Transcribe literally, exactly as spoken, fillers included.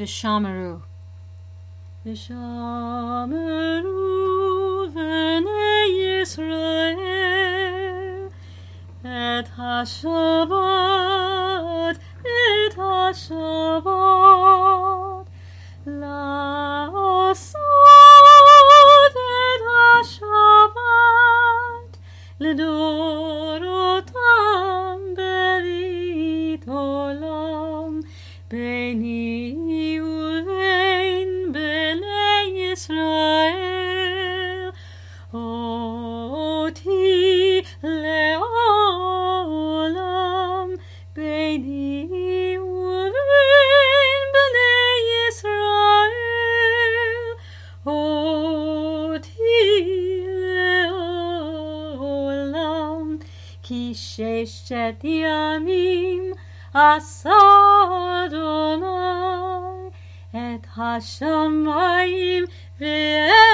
V'shameru. V'shameru v'nei Yisrael et ha-Shabbat, et ha-Shabbat, la'asot et ha-Shabbat, l'dorotam berit olam, beini uvein bnei Yisrael, oti le'olam, beini uvein bnei Yisrael, oti le'olam, ki sheshet yamim asa Adonai et hashamayim ve'et